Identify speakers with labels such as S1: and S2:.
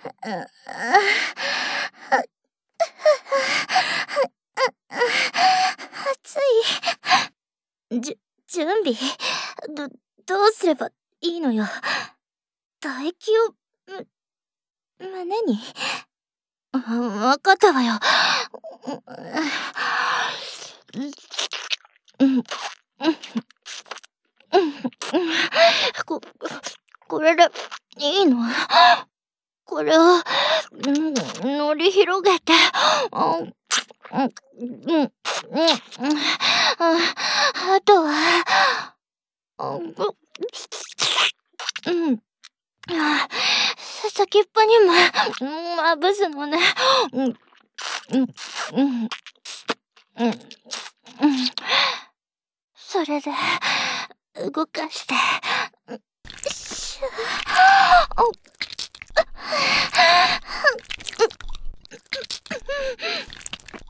S1: 暑い。準備どうすればいいのよ。唾液を胸に。わかったわよ。これでいいの？これを乗り広げて、あとは、先っぽにもまぶすのね。それで動かして。